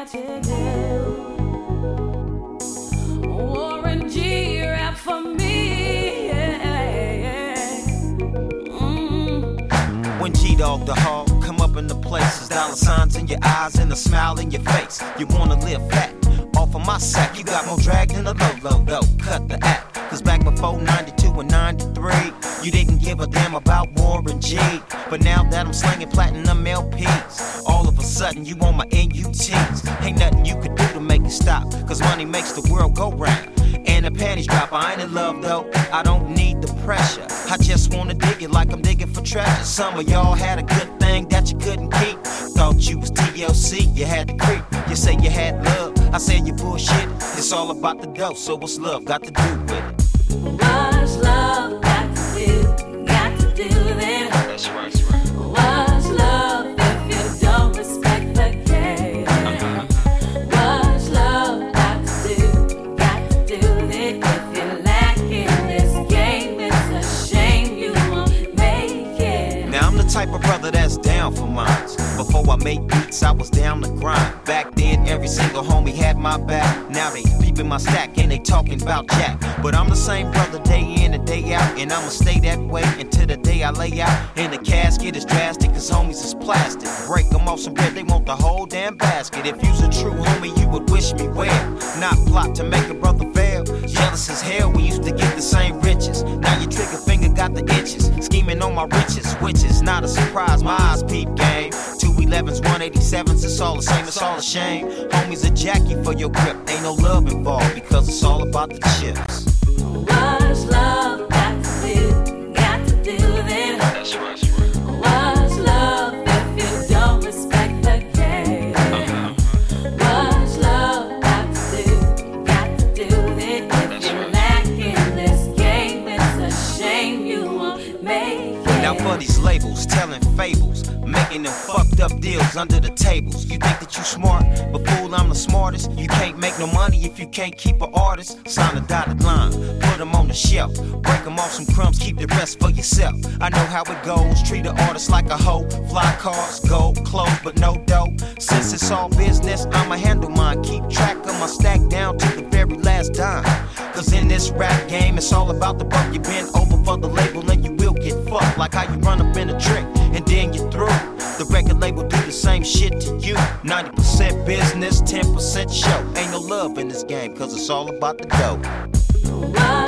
got to do. Warren G, rap for me. When G-Dog the hog come up in the places, dollar signs in your eyes and a smile in your face. You wanna live fat off of my sack. You got more drag than a low. Cut the act. Cause back before 92 and 93, you didn't give a damn about Warren G. But now that I'm slanging platinum LPs, all of a sudden you on my NUTs. Ain't nothing you could do to make it stop, cause money makes the world go round. And the panties drop, I ain't in love though, I don't need the pressure. I just wanna dig it like I'm digging for treasure. Some of y'all had a good thing that you couldn't keep. Thought you was TLC, you had to creep. You say you had love, I said you bullshit. It's all about the dough, so what's love got to do with it? What's love got to do? Got to do this. That's right, that's right. What's love if you don't respect the game? What's love got to do? Got to do this. If you lack in this game, it's a shame you won't make it. Now I'm the type of brother that's down for mines. Before I made beats, I was down to grind. Back then, every single homie had my back. Now they peeping my stack and they talking about Jack. But I'm the same brother day in and day out, and I'ma stay that way until the day I lay out. And the casket is drastic, cause homies is plastic. Break them off some bread, they want the whole damn basket. If you's a true homie, you would wish me well. Not plot to make a brother fail. Jealous as hell, we used to get the same riches. Now your trigger finger got the itches. Scheming on my riches, which is not a surprise. My eyes peep game. 211s, 187s, it's all the same, it's all a shame. Homies a Jackie for your grip, ain't no love involved because it's all about the chips. What's love got to do? Got to do this. That's right, that's right. What's love if you don't respect the game? What's love got to do? Got to do this. If you lack in this game, it's a shame you won't make it. Now for these labels, telling fables, making them fucked up deals under the tables. You think that you smart, but fool, I'm the smartest. You can't make no money if you can't keep an artist. Sign a dotted line, put them on the shelf. Break them off some crumbs, keep the rest for yourself. I know how it goes, treat an artist like a hoe. Fly cars, gold, clothes, but no dough. Since it's all business, I'ma handle mine. Keep track of my stack down to the very last dime. Cause in this rap game, it's all about the buck. You bend over for the label and you will get fucked. Like how you run up in a trick and then you're through. The record label do the same shit to you. 90% business, 10% show. Ain't no love in this game, cause it's all about the dough.